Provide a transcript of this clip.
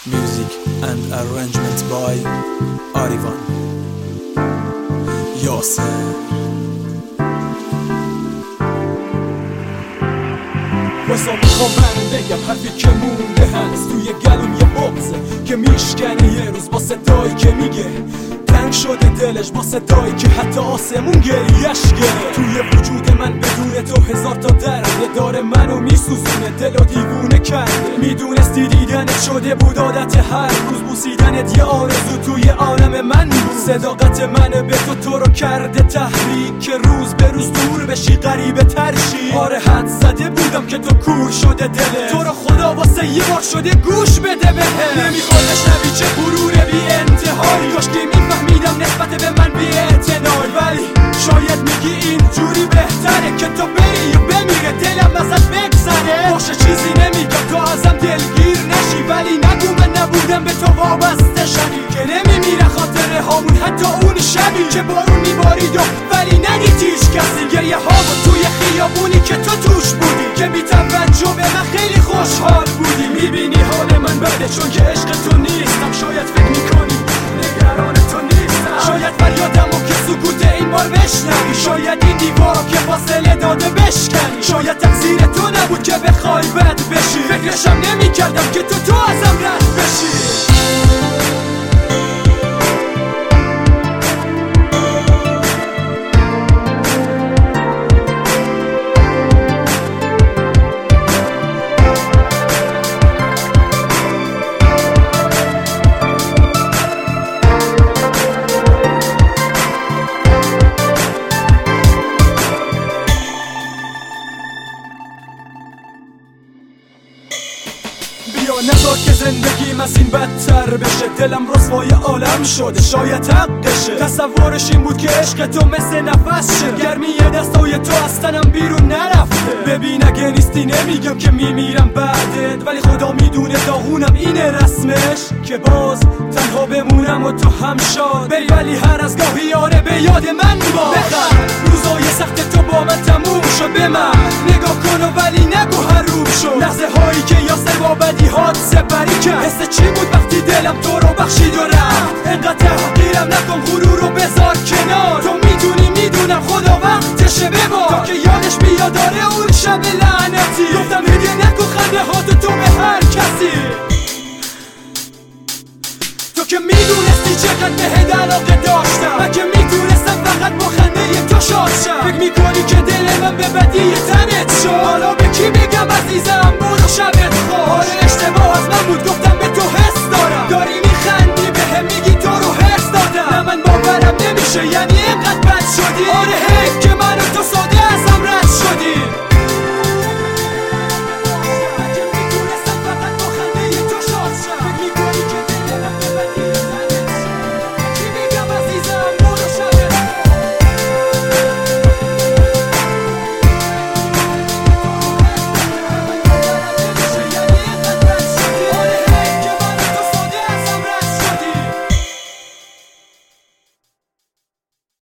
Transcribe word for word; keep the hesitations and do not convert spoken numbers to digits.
Music and arrangement by Arivan Yasser. بسا میخوام من بگم حرفی که مونده هنوز توی گلوم یه بغزه که میشکنه یه روز با صدایی که میگه تنگ شده دلش با صدایی که حتی آسمون گریش گره. توی وجود من بدون تو هزار تا درده داره منو میسوزونه دل و دیوونه کرده. میدونستی دیدنت شده بود عادت هر روز بوسیدنت یه آرزو توی عالم من بود. صداقت منه به تو تو رو کرده تحریک که روز به روز دور بشی غریبه ترشی. آره حد زده بودم که تو کور شده دله تو رو خدا واسه یه بار شده گوش بده بهم. نمیخواد نشنوی چه غروره بی انتهایی کاش که میفهمیدم نسبت به من بی اعتنایی. ولی شاید میگی اینجوری بهتره که تو بری و بمیره دلم ازت بگذره. باشه چیزی نمیگم تو ازم دلگیر نشی ولی نگو من نبودم به تو وابسته شدی که نمیمیره خاطره هامون حتی اون شبی که بارون میبارید و ولی ندید هیچ کسی. گریه ها و توی خیابونی که تو توش بودی که بی توجه به من خیلی خوشحال بودی. میبینی حال من بده چون که عشق تو نیستم. شاید فکر میکنی نگران تو نیستم. شاید فریادم و که سکوت این بار بشنوی. شاید این دیوارا که فاصله داده بشکنی. شاید تقصیر تو نبود که بخوای بد بشی. فکرشم نمیکردم که تو تو ازم رد بشی. بیا نذار که زندگیم از این بدتر بشه. دلم رسوای عالم شده شاید حقشه. تصورش این بود که عشق تو مثل نفس شه. گرمی دستای تو از تنم بیرون نرفته. ببین اگه نیستی نمیگم که میمیرم بعدت ولی خدا میدونه داغونم اینه رسمش که باز تنها بمونم و تو هم شاد بری. ولی هر از گاهی آره به یاد من باش. روزای سخت تو با من تموم شد به من نگاه کن و ولی نگو حروم شد. لحظه هایی که یاسر با بدی هات سپری کرد. حس چی بود وقتی دلم تو رو بخشید و رفت. انقدر تحقیرم نکن غرور رو بذار کنار. تو میدونی میدونم خدا وقتشه ببار تا که یادش بیاد داره اون شب لعنتی. گفتم هدیه نکن خنده هاتو تو به هر کسی. تو که میدونستی چقدر بهت علاقه داشتم. من که میدونستم فقط با خنده تو شاد شم. فکر میکنی که دل من به بدی تنت شد. حالا به کی بگم عزیزم برو شبت خوش. آره اشتباه از من بود گفتم به تو حس دارم. داری میخندی بهم میگی تو رو حس دادم. نه من باورم نمیشه یعنی اینقدر بد شدی. آره